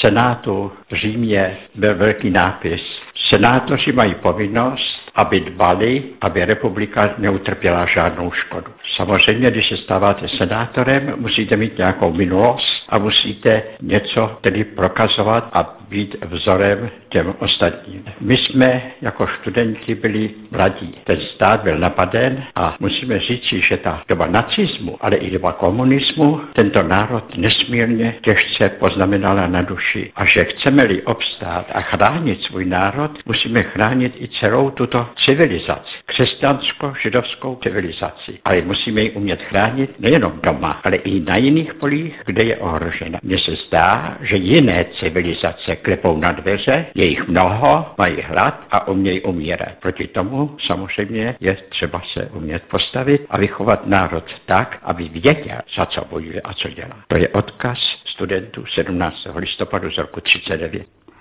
Senátu v Římě byl velký nápis: senátoři mají povinnost, aby dbali, aby republika neutrpěla žádnou škodu. Samozřejmě, když se stáváte senátorem, musíte mít nějakou minulost a musíte něco tedy prokazovat a být vzorem těm ostatním. My jsme jako studenti byli mladí. Ten stát byl napaden a musíme říci, že ta doba nacismu, ale i doba komunismu tento národ nesmírně těžce poznamenala na duši. A že chceme-li obstát a chránit svůj národ, musíme chránit i celou tuto civilizaci, křesťansko-židovskou civilizaci. Ale musíme ji umět chránit nejenom doma, ale i na jiných polích, kde je ohrožena. Mně se zdá, že jiné civilizace klepou na dveře, je jich mnoho, mají hlad a umějí umírat. Proti tomu samozřejmě je třeba se umět postavit a vychovat národ tak, aby věděl, za co bojuje a co dělá. To je odkaz studentů 17. listopadu z roku 1939.